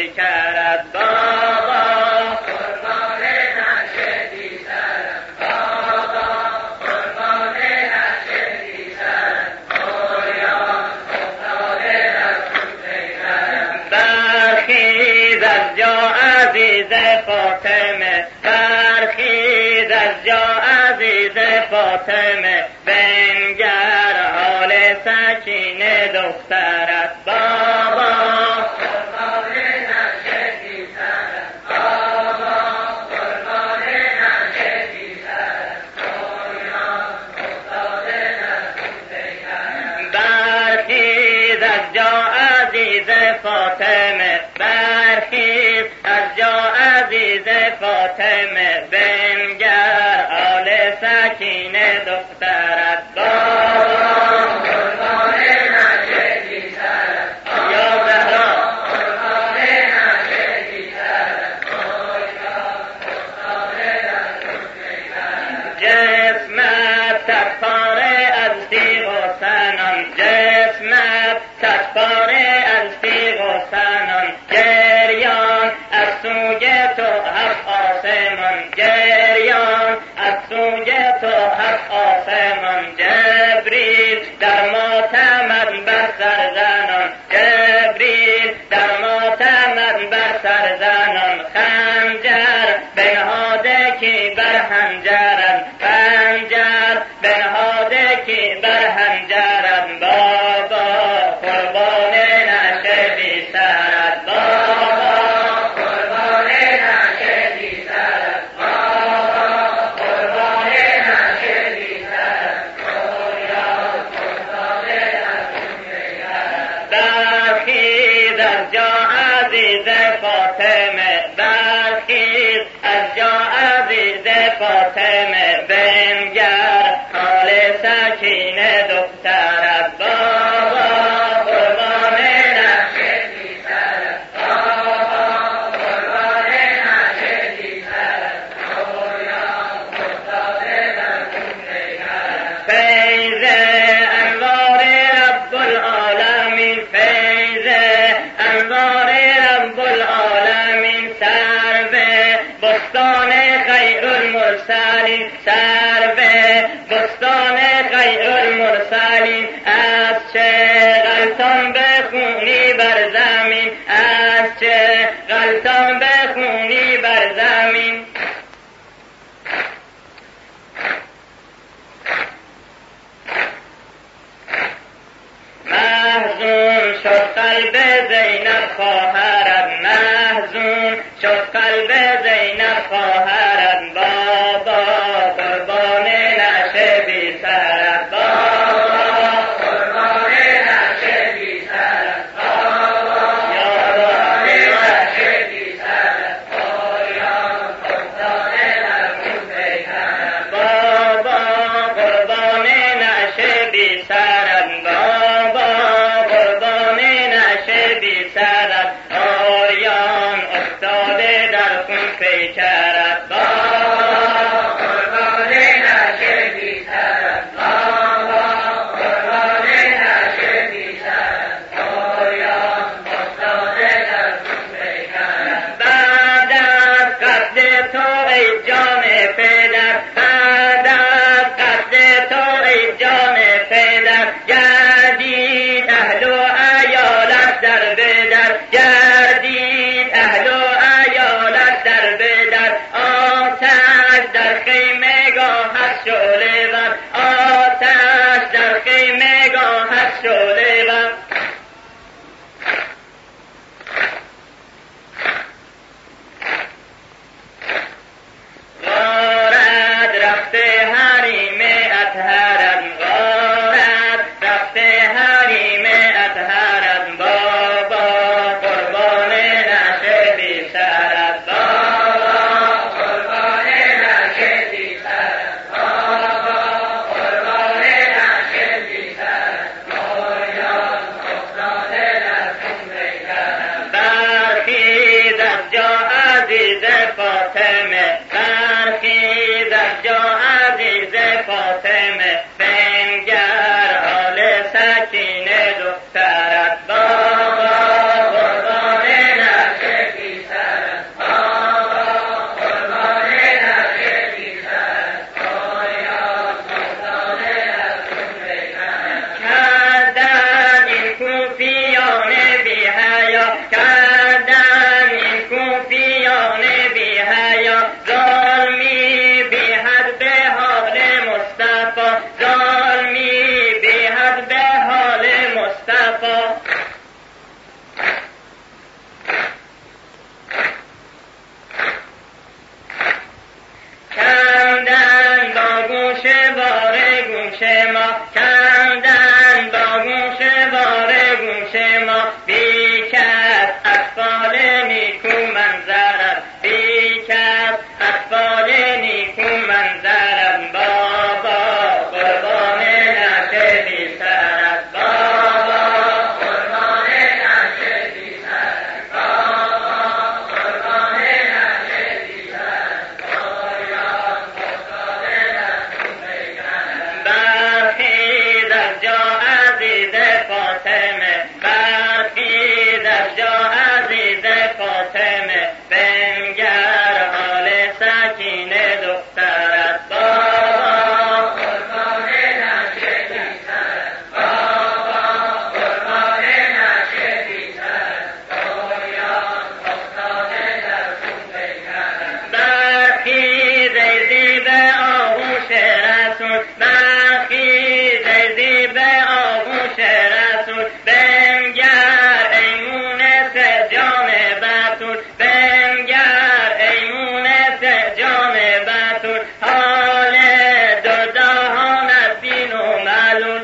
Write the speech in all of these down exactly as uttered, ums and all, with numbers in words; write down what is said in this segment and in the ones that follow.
پیکرت بابا، قربان نقش بی سرت بابا، قربان نقش بی سرت اوریان افتاد رسول پیکرت. برخیز از جا عزیز فاطمه، برخیز از جا عزیز فاطمه، بنگر حال سکینه دخترت بابا، قربان نقش بی سرت بابا، قربان نقش بی سرت اوریان افتاد رسول پیکرت. برخیز از جا عزیز فاطمه، برخیز از جا عزیز فاطمه، بنگر حال سکینه دخترت بابا، قربان نقش بی سرت یا زهرا، قربان نقش بی سرت اوریان افتاد رسول پیکرت. جسمت صد پاره از تیغ و سنان، جسمت صد پاره از تیغ و سنان، گریان از سوی تو هفت آسمان، گریان از سوی تو هفت آسمان، جبریل در ماتمت بر سر زنان، جبریل در ماتمت بر سر زنان، خنجر بنهاده کی بر حنجرت، خنجر بنهاده کی بر حنجرت بابا، قربان نقش بی سرت بابا، قربان نقش بی سرت بابا، قربان نقش بی سرت اوریان افتاد رسول پیکرت. برخیز از جا عزیز فاطمه، برخیز از جا عزیز فاطمه، بنگر حال سکینه دخترت بابا، قربان نقش بی سرت بابا، قربان نقش بی سرت اوریان افتاد رسول پیکرت. فیض انوار رب العالمین، فیض انوار رب العالمین، سرو بستان خیر المرسلین، سرو بستان خیر المرسلین، از چه غلطان بخونی بر زمین، از چه غلطان بخونی بر زمین. محزون شد قلب زینب خواهرت، محزون شد قلب زینب خواهرت بابا، قربان نقش بی سرت بابا، قربان نقش بی سرت بابا، قربان نقش بی سرت اوریان افتاد رسول پیکرت بابا، قربان نقش بی سرت بابا، قربان نقش بی سرت دخترت بابا قربان نشه بی سرت بابا قربان نشه بی سرت دوریان افتاده در خون پیکرت برخیز ای زیب آغوش رسول برخیز ای زیب آغوش رسول بنگر ای مونس جان بطول بنگر ای مونس جان بطول حال دو جهانت بین و معلول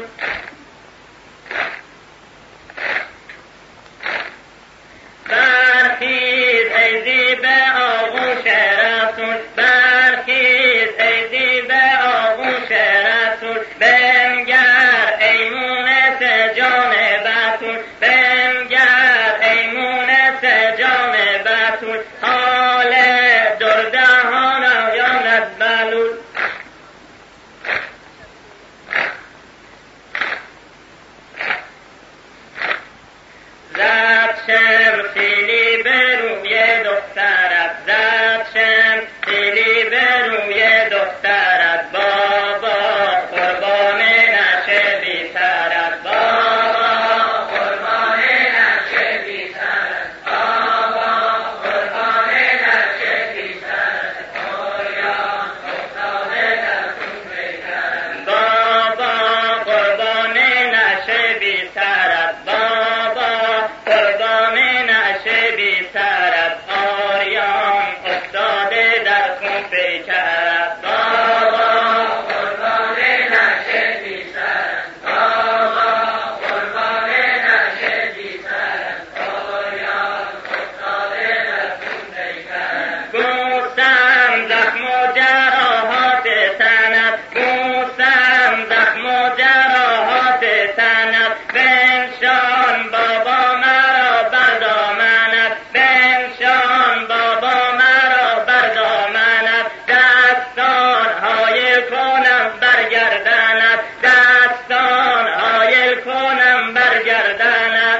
برخیز ای زیب آغوش رسول برخیز ای زیب آغوش رسول بنگر ای مونس جان بطول بنگر ای مونس جان بطول حال دردهان آیانت بلول زد شمسیلی به روی دخترت زد شمسیلی به روی دخترت بابا قربان نشه بی سرت بابا قربان نشه بی سرت بابا قربان نشه بی سرت دوریان افتاده در خون پیکرت بابا قربان نشه بی سرت بابا قربان نشه بی سرت آریان افتاده در خون پیکرت بابا قربان نشه بی سرت بابا قربان نشه بی سرت آریان افتاده در خون پیکرت بوسم زخم و جراحات تنت بوسم زخم و جراحات تنت بنشان بابا مرا بر دامنت بنشان بابا مرا بر دامنت دستان حایل کنم بر گردنت دستان حایل کنم بر گردنت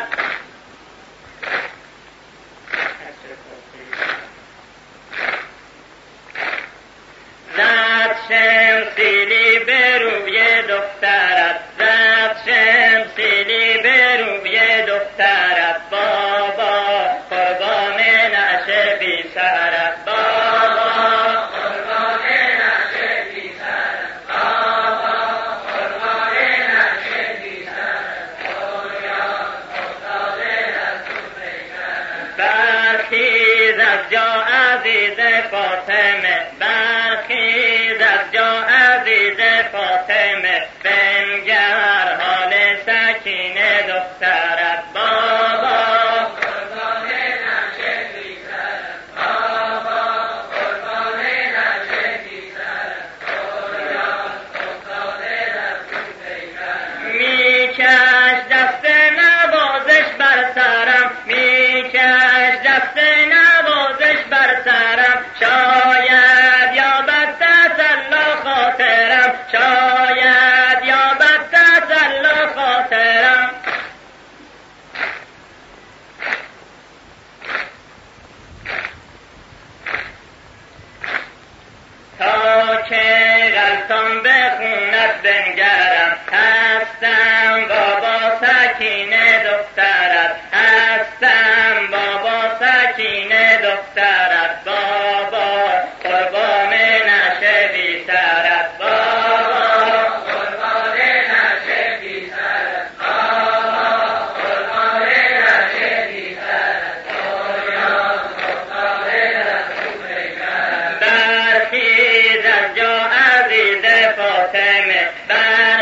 زد شمسیلی به روی دخترت زد شمسیلی به روی دخترت بابا قربان نشه بی سرت بابا قربان نشه بی سرت بابا قربان نشه بی سرت دوریان افتاده در خون پیکرت برخیز از جا عزیز فاطمه برخیز از جا عزیز فاطمه بنگر حال سکینه دخترت بابا قربان نشه بی سرت بابا قربان نشه بی سرت دوریان افتاده در خون پیکرت میکش دست نوازش بر سرم میکش دست نوازش بر سرم شاید یابد تسلا خاطرم شاید یابد تسلا خاطرم تا که غلطان به خونت بنگرم هستم بابا سکینه دخترت هستم بابا سکینه دخترت بابا قربان نشه بی سرت بابا قربان نشه بی سرت بابا قربان نشه بی سرت دوریان افتاده در خون پیکرت برخیز از جا عزیز فاطمه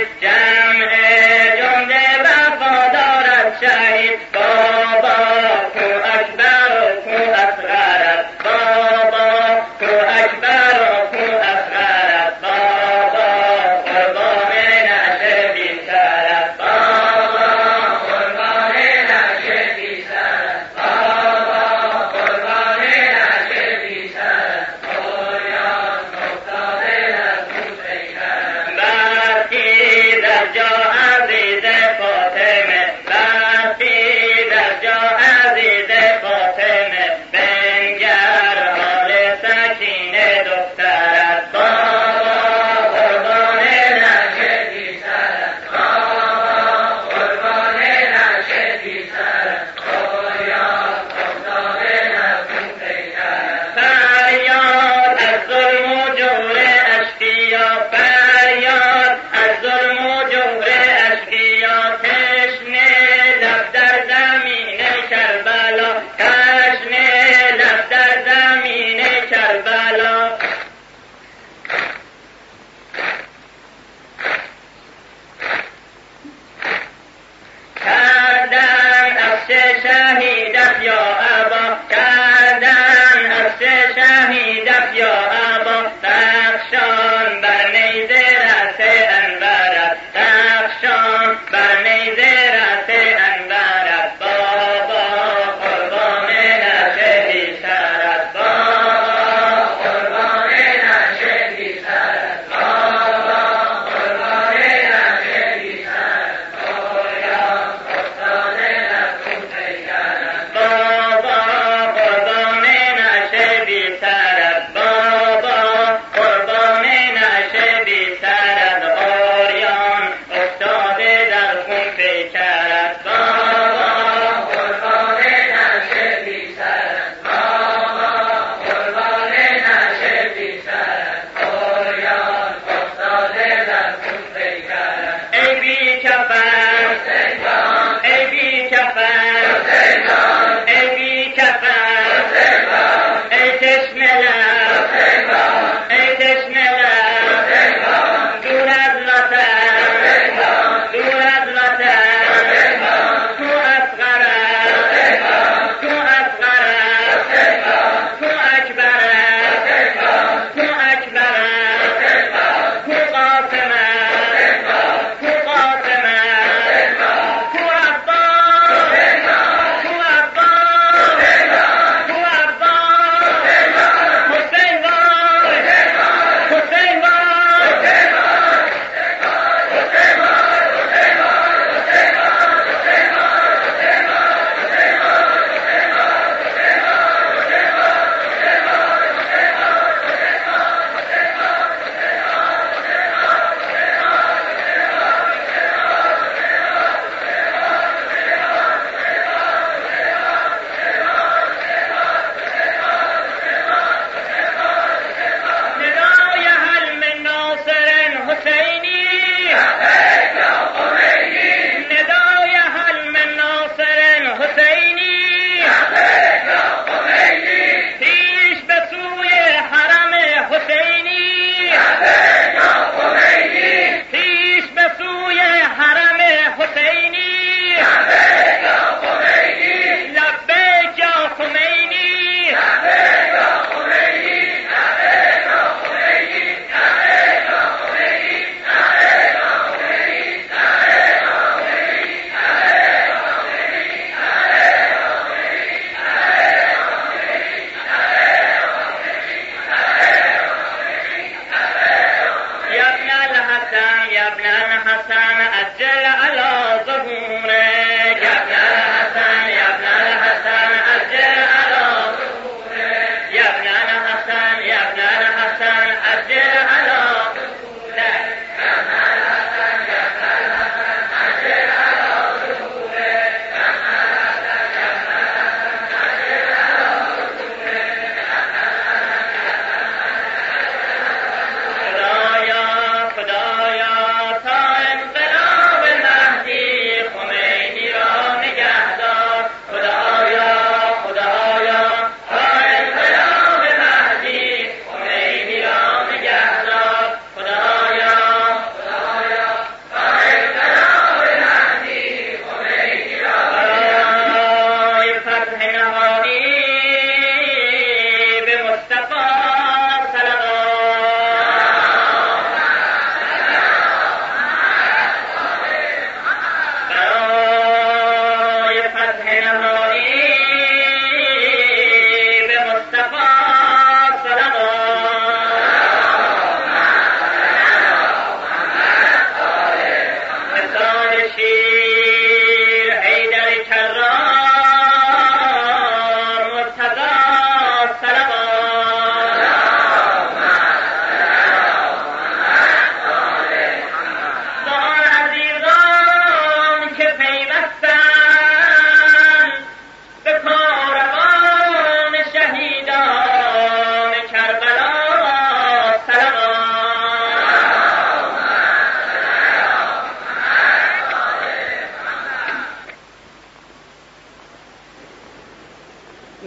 شهید جمع جمله وفادارت شهید بابا کو اکبر و کو اصغرت بابا کو اکبر و کو اصغرت بابا قربان نشه بی سرت بابا قربان نشه بی سرت بابا قربان نشه بی سرت اوریان افتاده در کوچه کرد برخی در جا عزیز فاطمه برخی در جا عزیز فاطمه بنگر حال سکینه دخترت بابا قربان نشه بی سرت بابا قربان نشه بی سرت اوریان افتاده در کوچه کرد فریاد از ظلم و جور اشقیا فریاد از ظلم و جور اشقیا تشنه لب در زمین کربلا تشنه لب در زمین کربلا کردن عفش شهیدت یا ابا کردن عفش شهیدت یا ابا تخشان بر نیزه رأس انورت تخشان بر نیزه رأس انورت بابا قربان نشه بی سرت بابا قربان نشه بی سرت بابا قربان نشه بی سرت اوریان افتاده در کوچه کرد بابا قربان نشه بی سرت بابا قربان نشه بی سرت اوریان افتاده در خون پیکرت بابا قربان نشه بی سرت بابا قربان نشه بی سرت اوریان افتاده در خون پیکرت ای بی کفن ای بی کفن ای بی کفن ای تشنه لب ای تشنه لب دور از وطن دور از وطن تو اصغرت تو اصغرت تو اکبرت تو اکبرت تو قاسمت تو قاسمت تو عباس تو عباس تو عباس حسین وای حسین وای ندای هل من ناصر حسینی ندای هل من ناصر حسینی پیش به سوی حرم حسینی پیش به سوی حرم حسینی لبیک یا خمینی يا ابن الحسن يا ابن الحسن أجل على ظهورك يا ابن الحسن يا ابن الحسن أجل على ظهورك يا ابن الحسن يا ابن الحسن أجل على ظهورك يا ابن الحسن يا ابن الحسن أجل على ظهورك يا ابن الحسن يا ابن الحسن أجل على ظهورك خدایا خدایا تا انقلاب مهدی خمینی را نگه دار خدایا خدایا تا انقلاب مهدی خمینی را نگه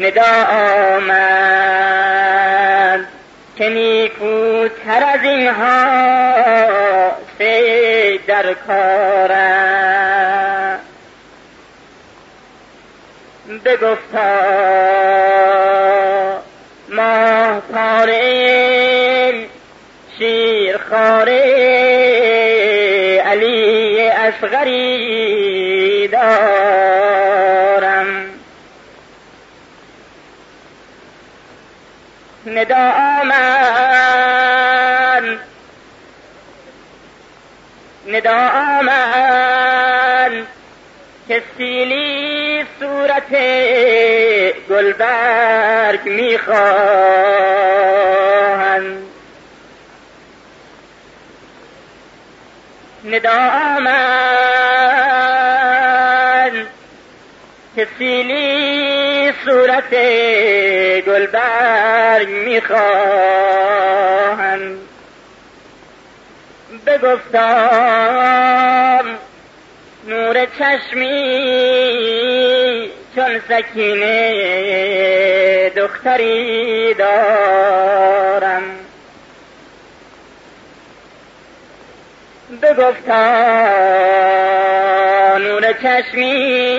ندا آمد که نیکوتر از اینها صید در کارم. بگفتا ماه پاره شیر خاره علی اصغری دارم. ندا آمد ندا آمد که سیلی صورت گلبرگ میخواهند. ندا آمد که سیلی صورت گلبرگ میخواهند. بگفتم نور چشمی چون سکینه دختری دارم. بگفتا نور چشمی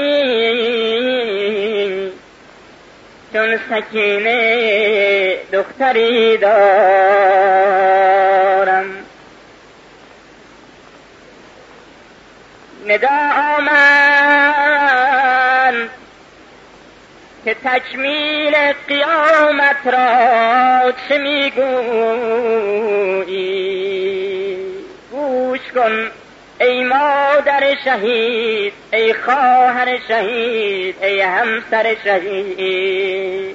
چون سکینه دختری دارم. ندا آمد که تکمیل قیامت را چه میگویی؟ گوش کن ای مادر شهید، ای خواهر شهید، ای همسر شهید.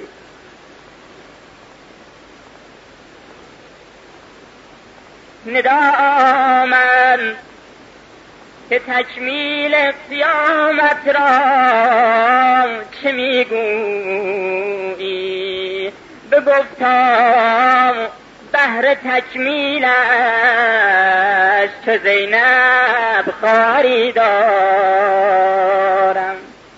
ندا آمد که تکمیل قیامت را چه میگویی؟ بگفتم بهر تکمیلش چه زینب خواهری دارم.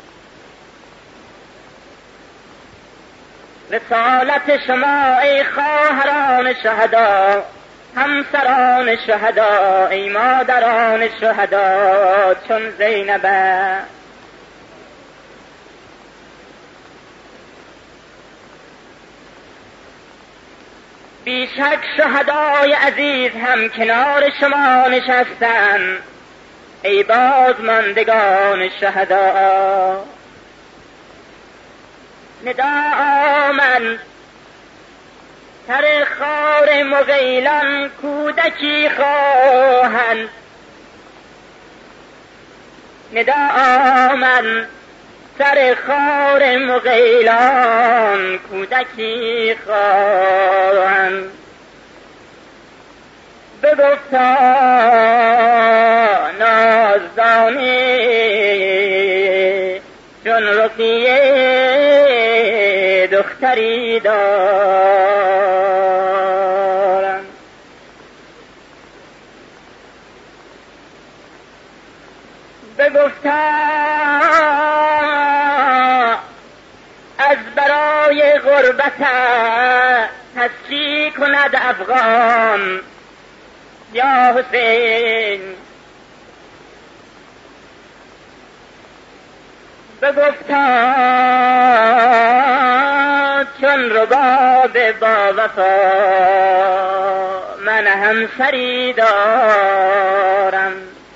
رسالت شما ای خواهران شهدا، همسران شهدا، ای مادران شهدا چون زینب. بیشک شهدای عزیز هم کنار شما نشستن، ای بازماندگان شهدا. ندا آمد سر خار مغیلان کودکی خواهند. ندا آمد سر خار مغیلان کودکی خواهند. بگفتا نازدانی چون رقیه دختری دارم. بگفتا از برای غربت تسکی کند افغان یا حسین. بگفتا چون رباب با وفا من همسری دارم.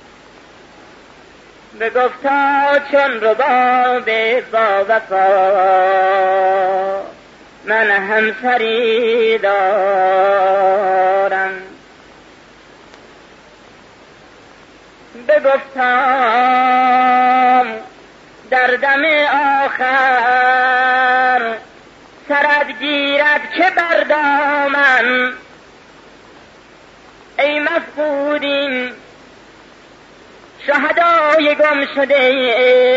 بگفتا چون رباب با وفا من همسری دارم. بگفتم در دم آخر سرت گیرد که بر دامن، ای مفقودین شهدای گم شده،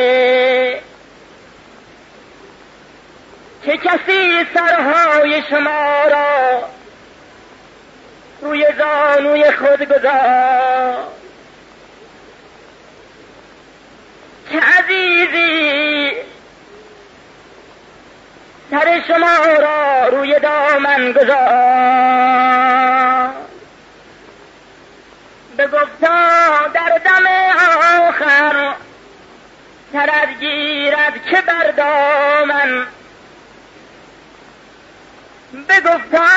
که کسی سرهای شما را روی زانوی خود گذاشت، که عزیزی سر من گذار. بگفتا در دم آخر سرت گیرد که بر دامن. بگفتا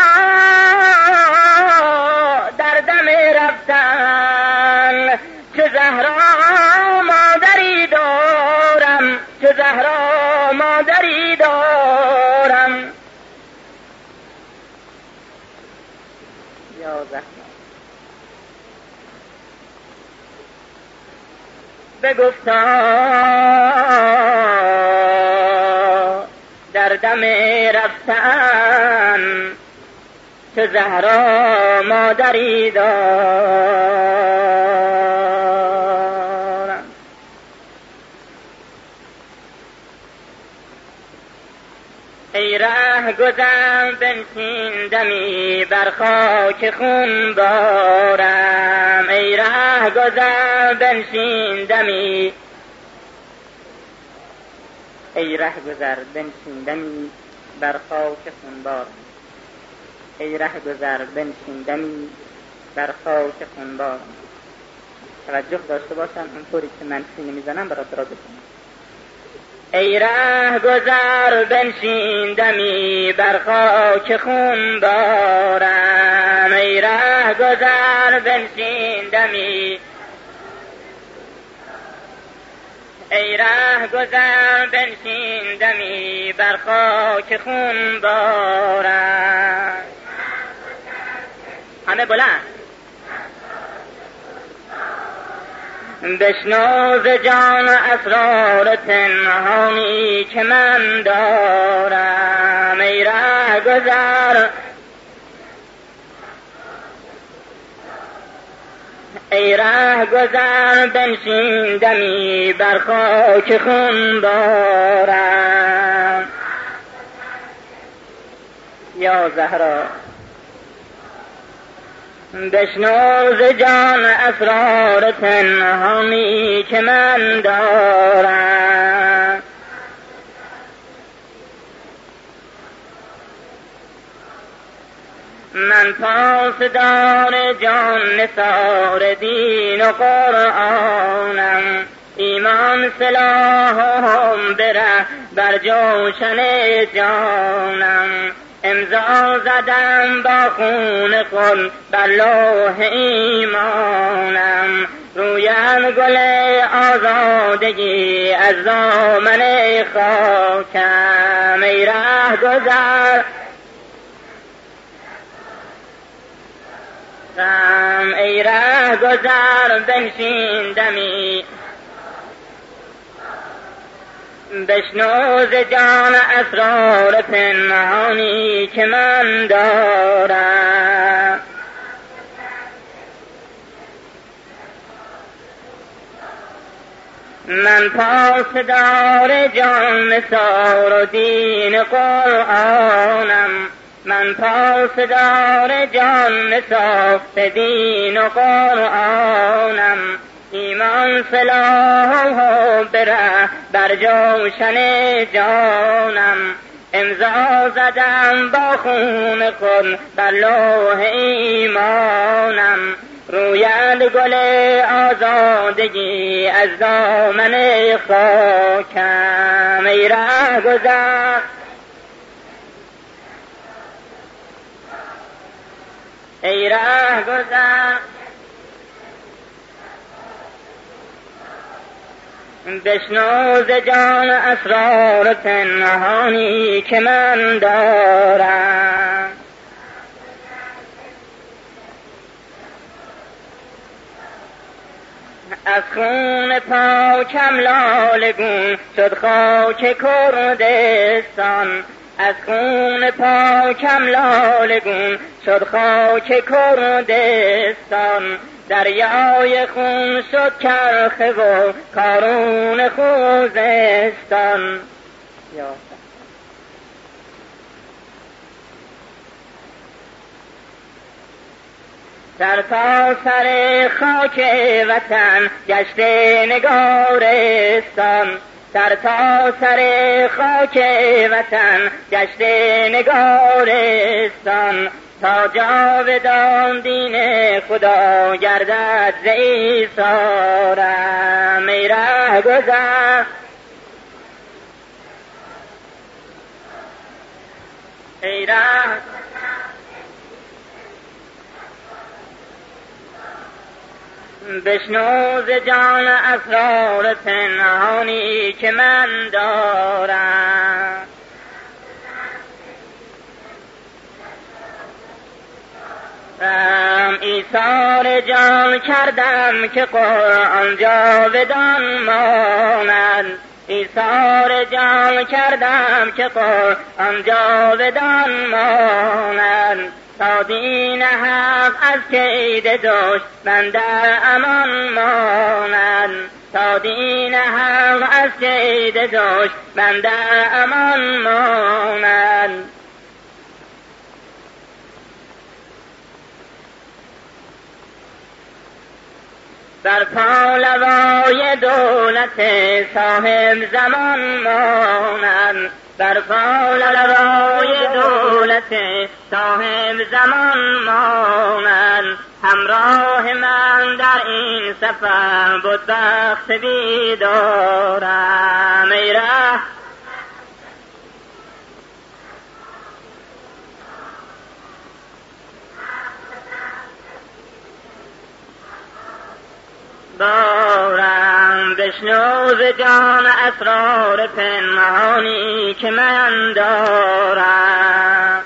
در دم رفتن چه زهرا مادری دارم، چه زهرا مادری دارم. یا زهرا بگفتا در دم رفتن چه زهرا مادری دارم. ای ره گذر بنشین دمی بر خاک خون بارم. ای ره گذر بنشین دمی، ای ره گذر بنشین دمی بر خاک خون بارم. ای ره گذر بنشین دمی بر خاک خون بارم. توجه داشته باشم اونطوری که من سینه میزنم برات را بکنم. ای ره گذر بنشین دمی بر خاک خون بارم. ای ره گذر بنشین دمی، ای ره گذر بنشین دمی بر خاک خون بارم. همه بلند بشنو ز جان اسرار پنهانی که من دارم. ای ره گذر، ای ره گذر بنشین دمی بر خاک خون بارم. یا زهرا بشنو ز جان اسرار پنهانی که من دارم. من پاسدار جان نثار دین و قرآنم. ایمان سلاحم بره بر جوشن جانم. امضا زدم با خون خود بر لوح ایمانم. رویم گل آزادگی از دامن خاکم. ای ره گذر، ای ره گذر بنشین دمی بشنو ز جان اسرار پنهانی که من دارم. من پاسدار جان نثار و دین قرآنم. من پاسدار جان نثار دین و قرآنم. ایمان سلاح بره بر جوشن جانم. امضا زدم با خون خود بر لوح ایمانم. روید گل آزادگی از دامن خاکم. ای ره گذر، ای ره گذر بشنو ز جان اسرار پنهانی که من دارم. از خون پاکم لالگون شد خاک کردستان. از خون پاکم لالگون شد خاک کردستان. دریای خون شد چرخه و کارون خوزستان. سر تا سر خاک وطن گشته نگارستان. سر تا سر خاک وطن گشت نگارستان، تا جاودان دین خدا گردد ز ایثارم. ای رهگذر ای ره بشنو ز جان اسرار پنهانی که من دارم. ایثار جان کردم که قرآن جاودان ماند، ایثار جان کردم که قرآن جاودان ماند، تا دین حق از کید دشمن در امان ماند، تا دین حق از کید دشمن در امان ماند. بر پالوای دولت صاحب زمان مانند، بر پالوای دولت صاحب زمان مانند، همراه من در این سفر بدبخت بیدارم. ای ره دارم، بشنو ز جان اسرار پنهانی که من دارم.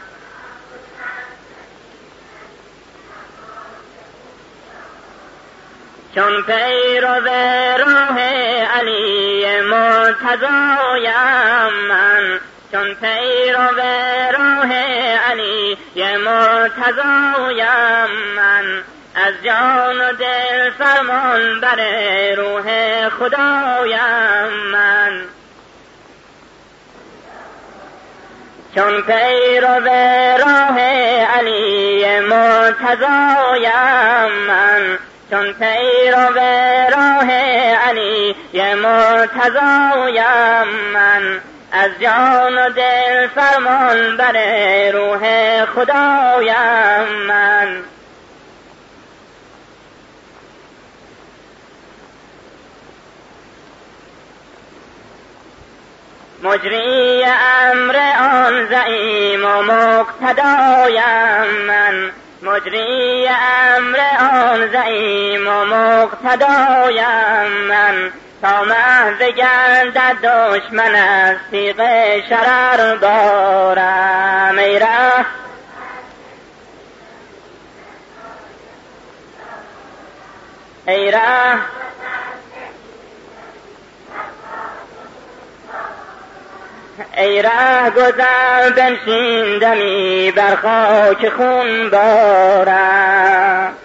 چون پیرو راه علی مرتضایم من، چون پیرو راه علی مرتضایم من، از جان و دل فرمان بر روح خدایم من. چون پیرو راه علی مرتضایم من، چون پیرو راه علی مرتضایم من، از جان و دل فرمان بر روح خدایم من. مجری امر آن زعیم و مقتدایم من، مجری امر آن زعیم و مقتدایم من، تا محض گردد دشمن از تیغ شرر بارم. ای ره ای ره ای ره گذر بنشین دمی بر خاک خون بارم.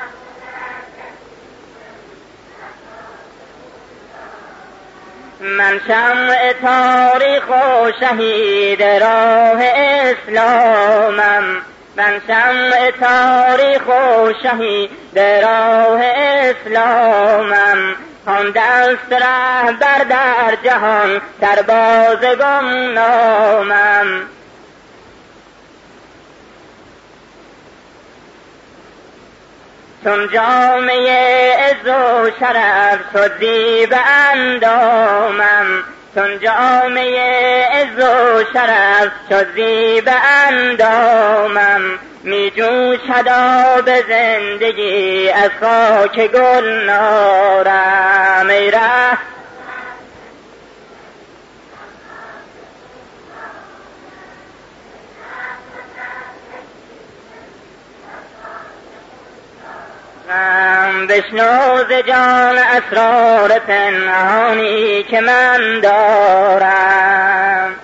من شمع تاریخ و شهید راه اسلامم، من شمع تاریخ و شهید راه اسلامم، آن دست رهبر در جهان سرباز گمنامم. چون جامعه عز و شرف شد زیب اندامم، چون جامعه عز و شرف شد زیب اندامم، می جوشد آب زندگی از خاک گلنارم. ای ره بشنو ز جان اسرار پنهانی که من دارم.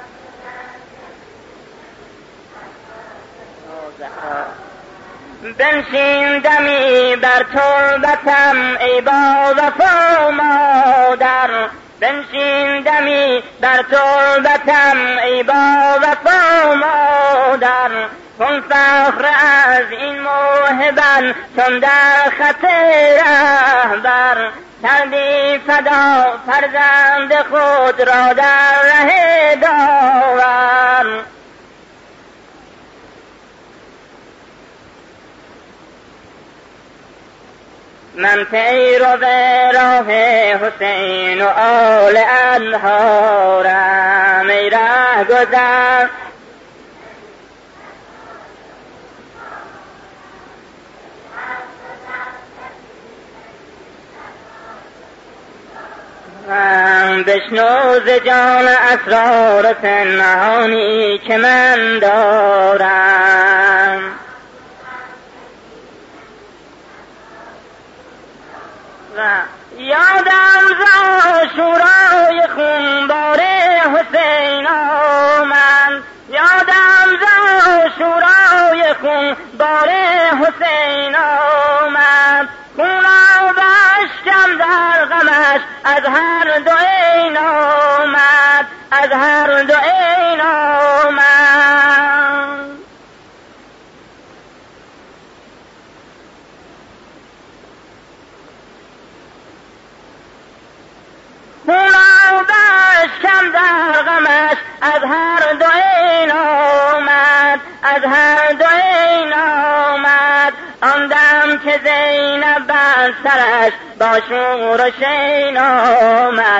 بنشین دمی بر تربتم ای با وفا مادر، بنشین دمی بر تربتم ای با وفا مادر، کن فخر از این موهبت چون در خط رهبر، کردی فدا فرزند خود را در ره داور. من پیرو راه حسین و آل انهارم، ای ره گذر بشنو ز جان اسرار پنهانی که من دارم. یادم ز شورای خونبار حسین آمد، یادم ز شورای خونبار حسین آمد، خونم بشکم در غمش از هر دو این آمد، از هر دو این آمد. خونم بشکم در غمش از هر دو این آمد، از هر دو این آمد. آن دم که زینب بر سرش با شور و شین آمد،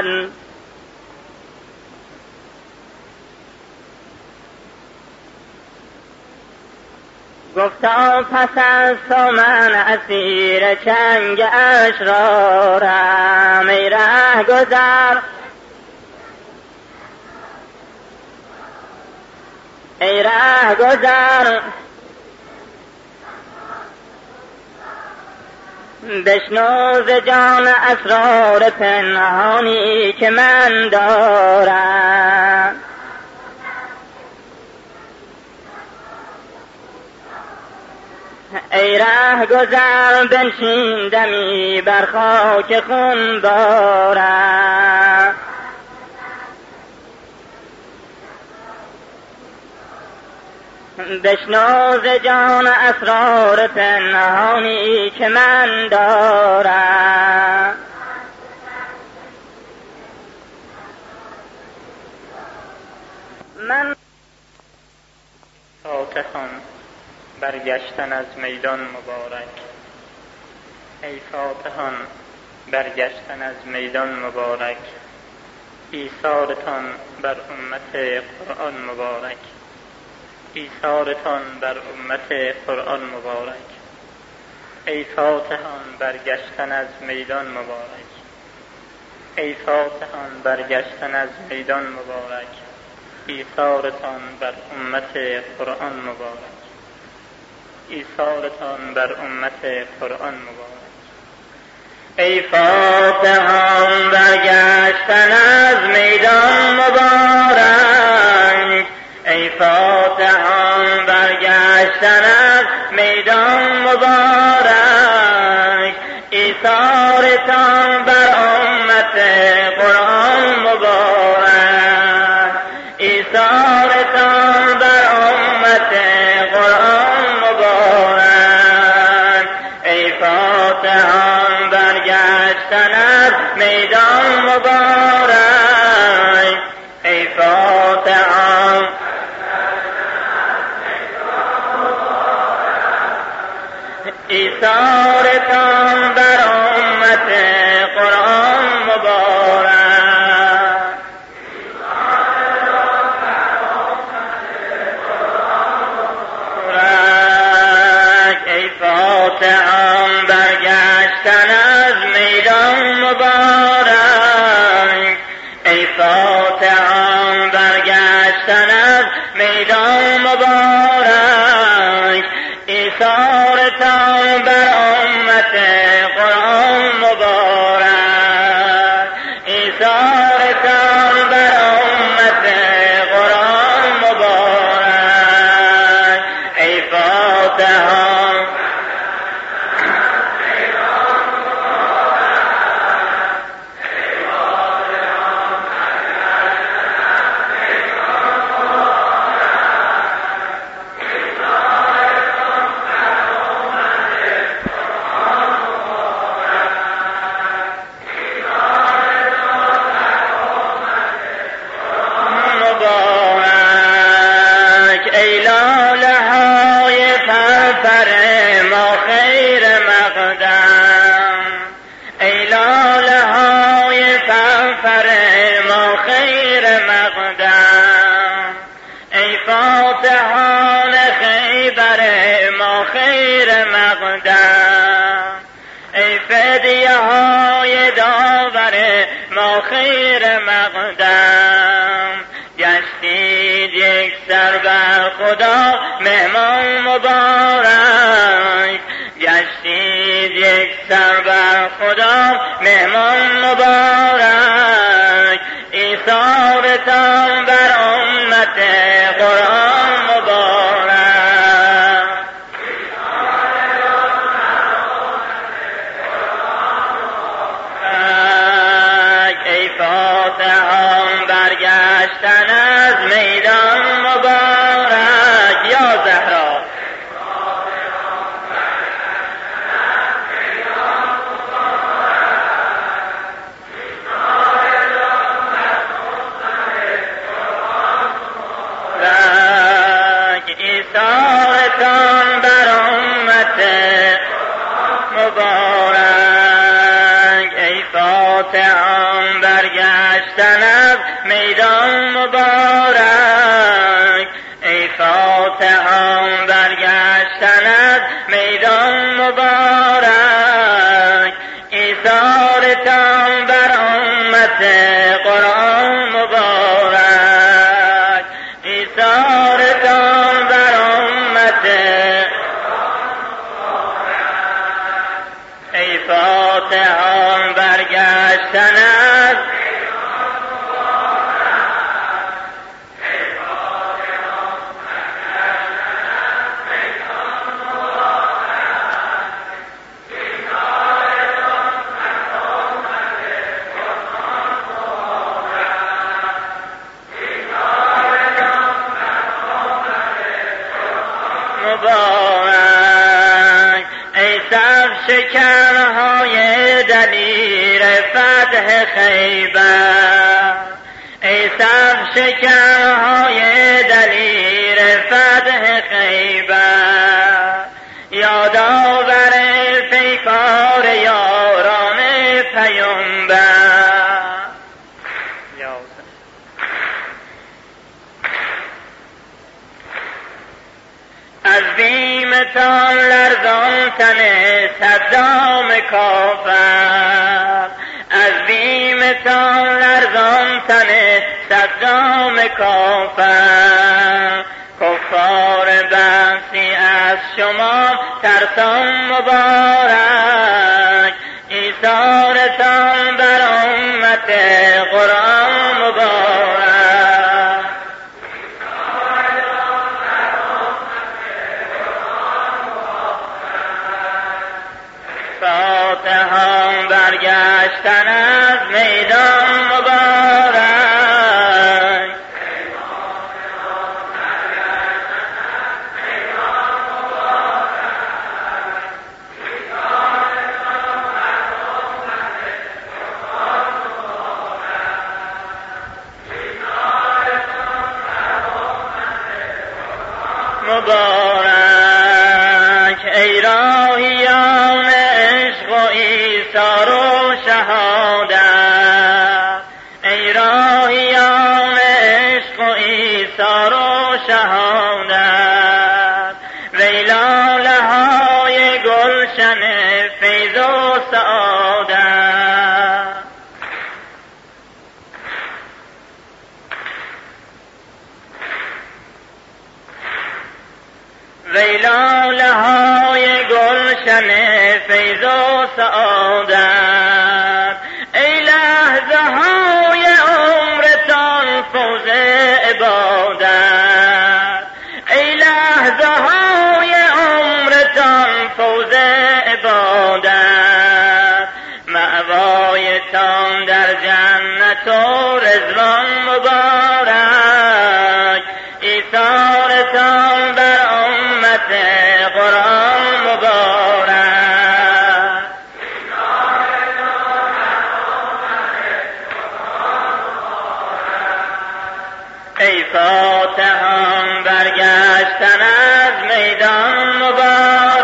گفتا پس از تو من اسیر چنگ اشرارم، ای ره گذر ای ره گذر. بشنو ز جان اسرار پنهانی که من دارم. ای ره گذر بنشین دمی بر خاک خون بارم، بشنو ز جان اسرار پنهانی که من دارم. من فاتحان برگشتن از میدان مبارک، ای فاتحان برگشتن از میدان مبارک. ایثارتان بر امت قرآن مبارک، ایثارتان بر امت قرآن مبارک. ای فاتحان برگشتن از میدان مبارک، ای فاتحان برگشتن از میدان مبارک. ایثارتان بر امت قرآن مبارک، ایثارتان بر امت قرآن مبارک. ای فاتحان برگشتن از میدان مبارک، ای فاتحان برگشتن از میدان مبارک. ایثارتان بر امت قرآن مبارک، ایثارتان بر امت قرآن مبارک. ای فاتحان برگشتن از میدان مبارک، ای فاتحان ایثارتان بر امت قرآن مبارک. ای فاتحان برگشتن از میدان مبارک، ای فاتحان برگشتن از میدان مبارک. ایثارتان بر امت قرآن مبارک، ایثارتان بر امت قرآن مبارک. ای فاتحان بر ما خیر مقدم، ای لاله های فنفر ما خیر مقدم، ای فاتحان خیبر ما خیر مقدم، ای فدیه های داور ما خیر مقدم. گشتید یک سر بر خدا مهمان مبارک، گشتید یک سر بر خدا مهمان مبارک، ایثارتان بر امت قرآن مبارک. ای فاتحان برگشتن از میدان مبارک، یا زهرا ایثارتان بر امت مبارک، ای فاتحان برگشتن از میدان مبارک، ای فاتحان برگشتن از میدان مبارک، ایثارتان بر امت قرآن مبارک، ایثارتان بر امت. ای فاتحان برگشتن از مبارک، ای سب شکرهای دلیر فتح خیبر، ای سب شکرهای دلیر فتح خیبر، یادآور پیکار یاران پیامبر. از بیمتان لرزان تن صدام کافر، از بیمتان لرزان تن صدام کافر، کفار بحثی از شما ترسان مبارک، ایثارتان بر امت قرآن مبارک. فاتحان برگشتن از میدان مبارک، مبارک، ای راهیان عشق و ایثار و شهادت، ای راهیان عشق و ایثار و شهادت، وی لاله های گلشن فیض و سعادت. وی لاله های گلشن فیض و سعادت، ای لحظه های عمرتان فوز عبادت، ای لحظه های عمرتان فوز عبادت، مأوایتان در جنت و رضوان مبارک، ایثارتان بر امت قرآن مبارک. ای فاتحان برگشتن از میدان مبارک،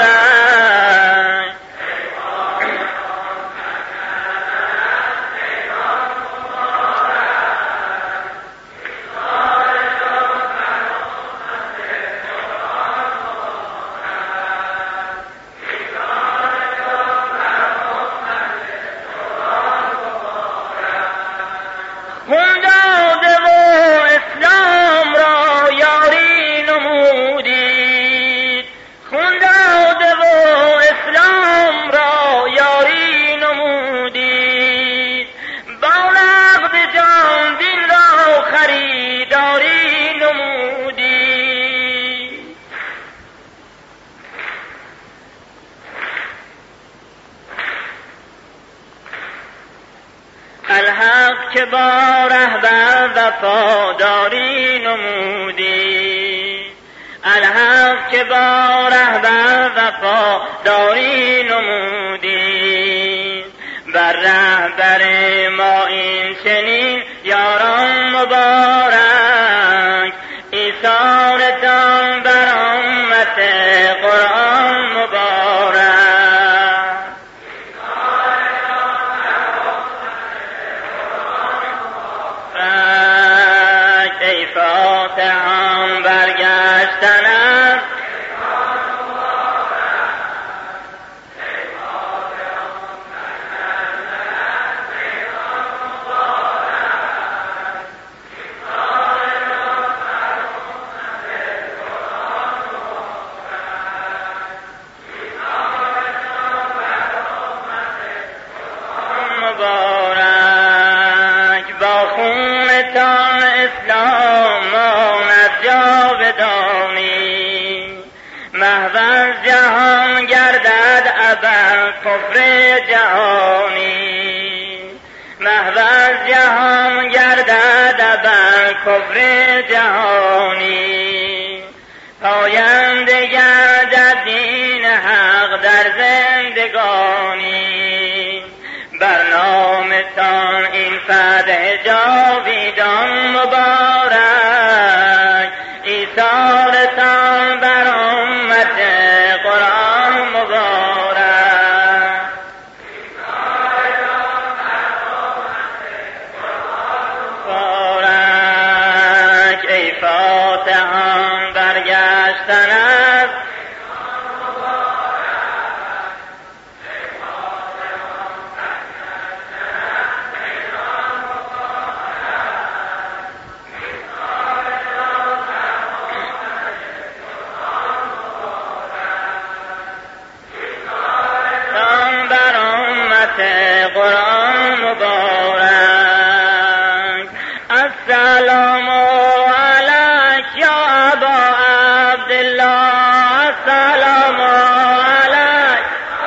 که با رهبر وفاداری نمودی، الحق که با رهبر وفاداری نمودی، بر رهبر ما این چنین یاران مبارک، ایثارتان بر امت قرآن مبارک. ای فاتحان برگشتن است مبارک، با خونتان اسلام ماند جاودانی، محو از جهان گردد ابد کفر جهانی، محو از جهان گردد ابد کفر جهانی، پاینده گردد دین حق در زندگانی، بر نامتان این فتح جاویدان مبارک، ایثارتان بر امت قرآن مبارک. مبارک، ای فاتحان برگشتن است قرآن مبارک. السلام علیک یا ابا عبدالله، السلام علیک،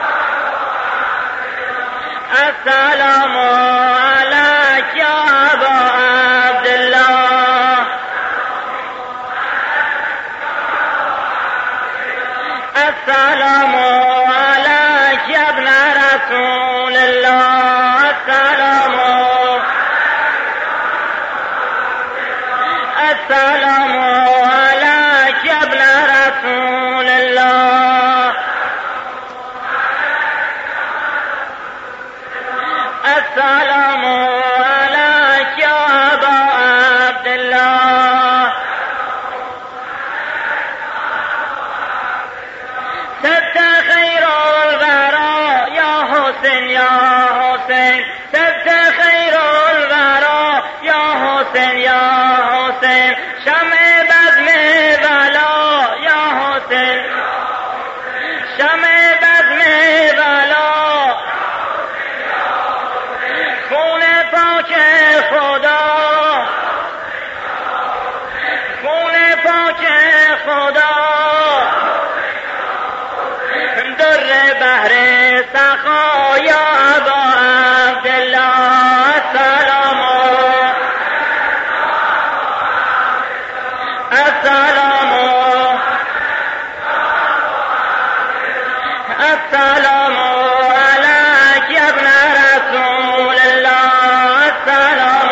السلام علیک یا ابا عبدالله، السلام علیک یا ابن رسول الله، السلام السلام علیک یا ابن رسول الله، السلام علیک یا ابا عبدالله. صدت خیر الورا یا حسین یا حسین، صدت خیر الورا یا حسین یا حسین، شمع بزم ولا یا حسین، شمع بزم ولا، خون پاک خدا، خون پاک خدا، در بحر سخا یا ابا عبدالله، السلام السلام السلام علیک یا ابن رسول الله، السلام.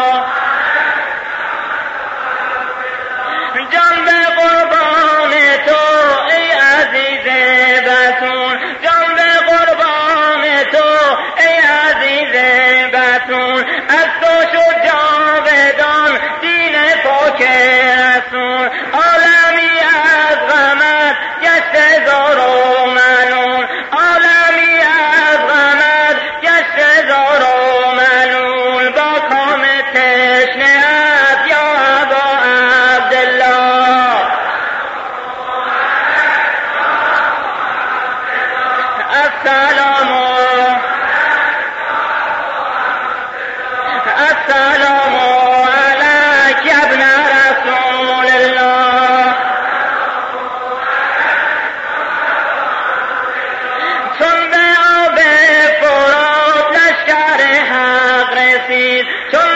جان به قربان تو ای عزیز بتون، جان به قربان تو ای عزیز بتون، از تو شد جاودان دین پاک رسول، عالمی از غمت گشت زار و ملول، عالمی از غمت گشت زار و ملول، با کام تشنه‌ات یا ابا عبدالله، السلام السلام علیک یا ابن رسول الله. چون به آب فرات لشکر حق رسید، چون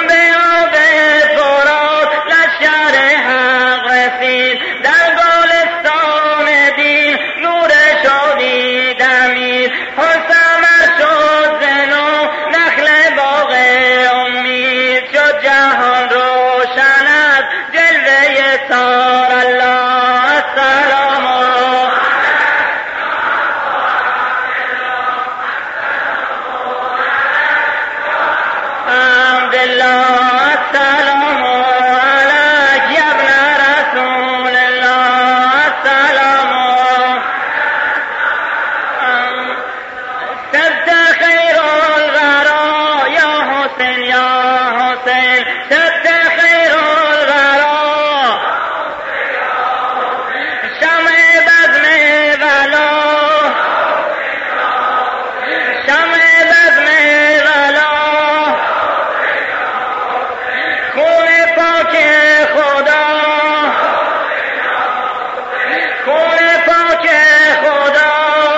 حسین یا حسین صد خیر الورا شمع بزم ولا شمع بزم ولا خون پاک خدا خون پاک خدا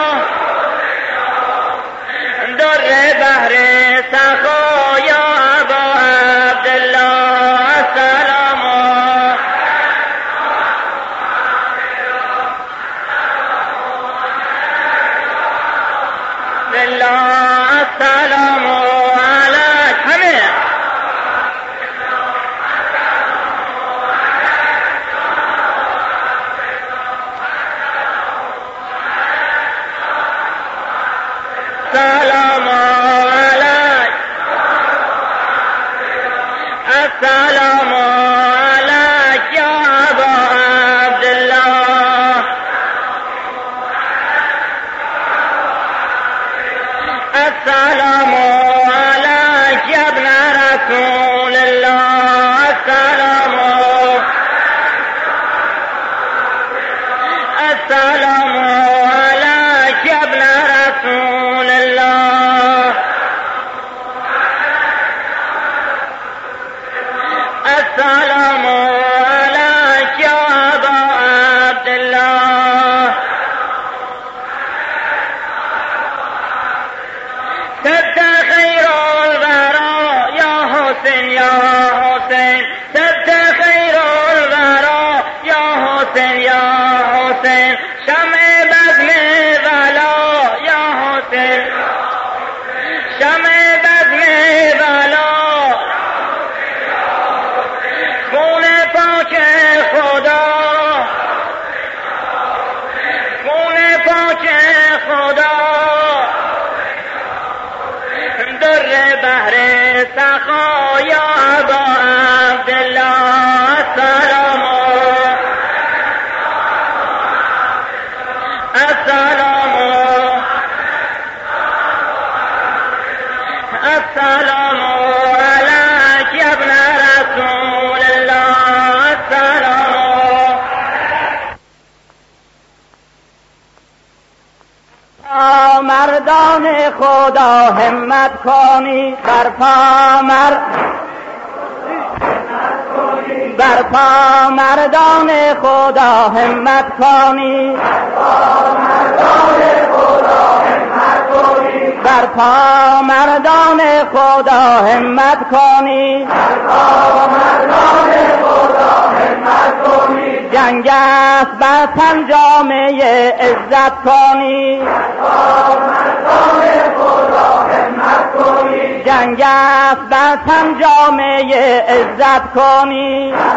در بحر سخا یا ابا عبدالله السلام بالله السلام علیک همه السلام علیک السلام علیک یا ابا عبدالله السلام علیک یا ابن رسول الله السلام السلام علیک یا ابن رسول الله السلام علیک یا ابا عبدالله صد خیر الورا یا حسین یا حسین صد خیر الورا یا حسین یا حسین شمع بزم ولا یا حسین شمع بزم ولا خون پاک خدا خون پاک خدا در بحر سخا یا ابا عبدالله السلام السلام السلام علیک یا ابن رسول الله السلام مردان خدا همت کنی برپا مر برپا مردان خدا همت کنی برپا مردان خدا همت کنی جنگ است بر تن جامعه عزت کنی جنگ است بر تن جامعه عزت کنی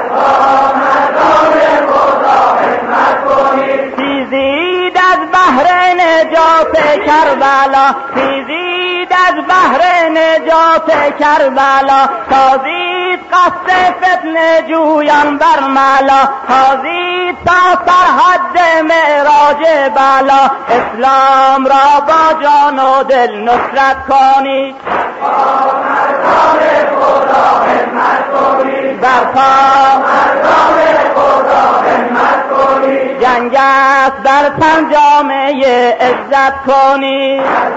تیزید از بحر نجات کربلا تیزید از بحر نجات کربلا تازید قصد فتنه جویان برملا تازید تا سرحد معراج بالا اسلام را با جان و دل نصرت کنی برپا جنگ است در تن جامعه عزت کنی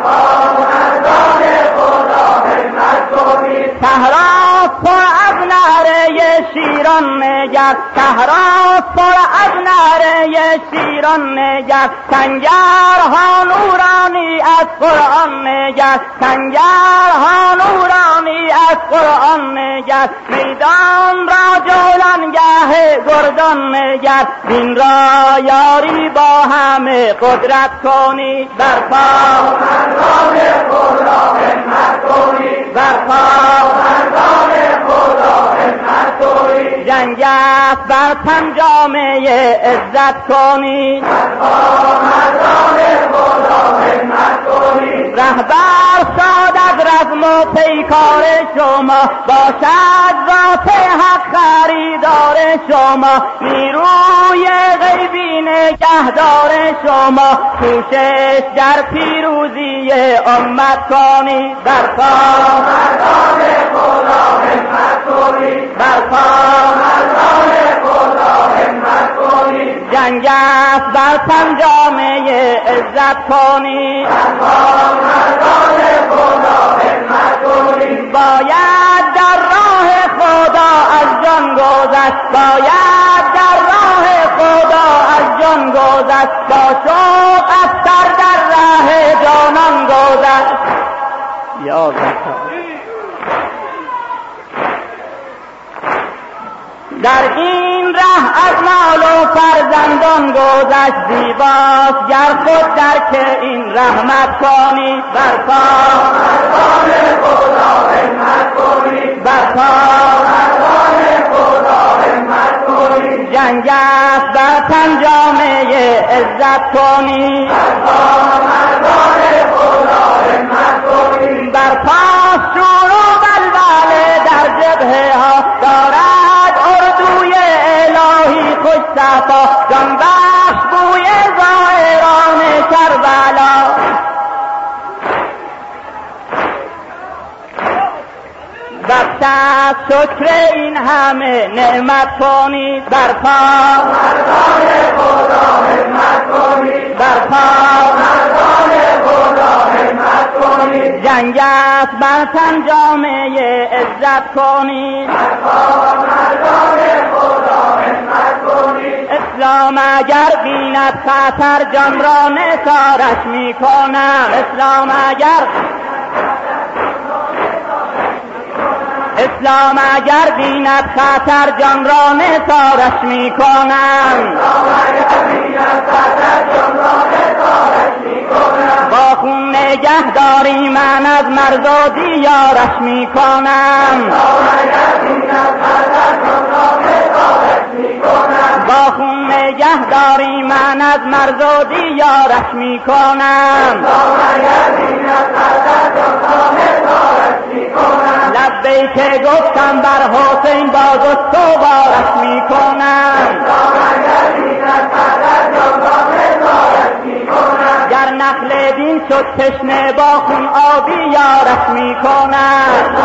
صحرا پر از نعره شیران نگر صحرا پر از نعره شیران نگر سنگرها نورانی از قرآن نگر سنگرها نورانی از قرآن نگر میدان را جولانگاه گردان نگر دین را یاری با همه قدرت کنی برپا مردان خدا همت کنی برپا مردان خدا همت کنی جنگ است بر تن جامعه عزت کنی برپا مردان خدا همت کنی رهبر شاد از رزم و پیکار شما باشد ذات حق خریدار شما نیروی غیبی نگهدار شما کوشش در پیروزی امت کنی برپا مردان خدا همت کنید، برپا مردان خدا همت کنید، جنگ است بر تن جامعه عزت کنید، برپا مردان خدا همت کنید، باید در راه خدا از جان گذشت، باید در راه خدا از جان گذشت، با شوق از سر در راه جانان گذشت. یا زکا در این ره از مال و فرزندان گذشت، زیباست گر خود در که این رحمت کنی، برپا مردان خدا همت کنید، برپا مردان خدا همت کنید، جنگ است بر تن جامعه عزت کنی، برپا مردان خدا همت کنید، برپا شور و بلبله در جبهه ها دارد اردوی الهی خوش صفا، جان بخش بوی زائران کربلا. وقت است شکر این همه نعمت کنید، برپا مردان خدا همت کنید، برپا مردان خدا همت کنید، جنگ است بر تن جامعه عزت کنید، برپا مردان خدا همت کنید، اسلام اگر بیند خطر جان را نثارش می کنم، اسلام اگر اسلام اگر بیند خطر جان را نثارش می کنم، با خون نگه داری من از مرز و دیارش می کنم، با خون نگه داری من از مرز و دیارش می کنم، لبی که گفتم بر حسین باز استوارش می کنم، گر نخل دین شد تشنه با خون آبی یارش می کنم،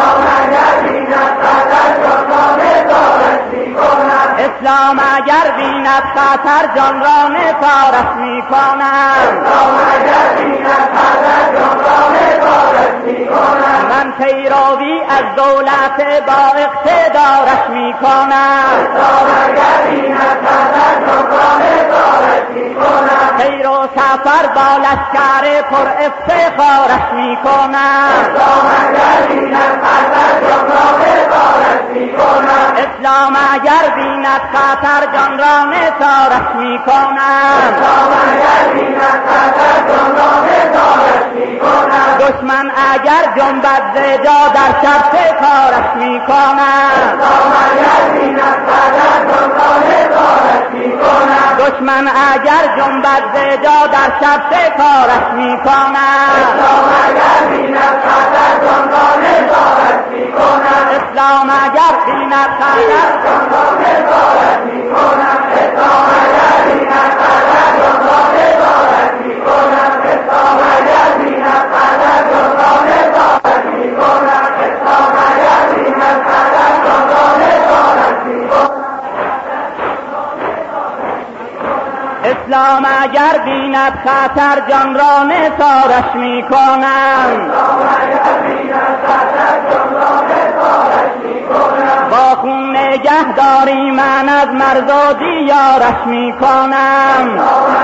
اسلام اگر بیند خطر جان را نثارش می کنم، من پیروی از دولت با اقتدارش می کنم، خیر و سفر با لشکر پر افتخارش می کنم، اسلام اگر بیند خطر جان را نثارش می کنم، دشمن اگر جنبد ز جا در شب شکارش می کنم، دشمن اگر جنبد ز جا در شب شکارش می کنم، اسلام اگر بیند خطر اسلام اگر بیند خطر جان را نثارش می کنم، با خون نگه داری من از مرز و دیارش می کنم،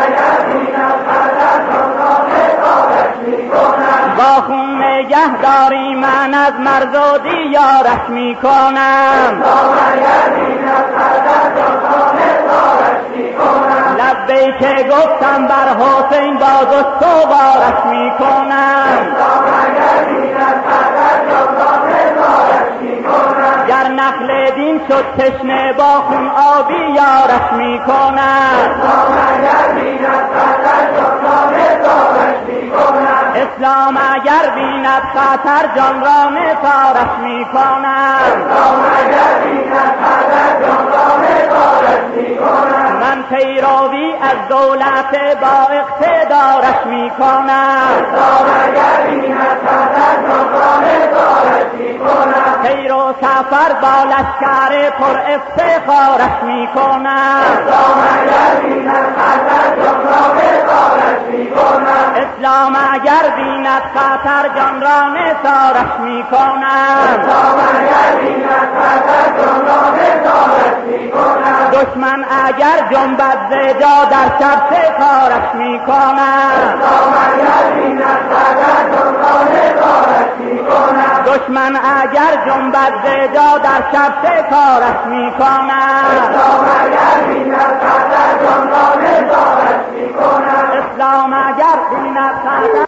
با خون نگه داری من از مرز و دیارش می کنم، لبی که گفتم بر حسین باز استوارش می کنم، گر نخل دین شد تشنه با خون آبی یارش می کنم، اسلام اگر بیند خطر جان را نثارش می کنم، من پیروی از دولت با اقتدارش می کنم، سفر با لشکر پر افتخارش می کند. اسلام اگر بیند خطر جان را نثارش می کند. اسلام اگر بیند خطر جان را نثارش می کند. اسلام اگر بیند خطر جان را نثارش می کند. دشمن اگر جنبد ز جا در شب شکارش می کند. اسلام اگر بیند خطر جان را نثارش می کند. دشمن اگر جنبد ز جا در شب شکارش می کند. اسلام اگر بیند خطر جان را نثارش می کند. اسلام اگر بیند خطر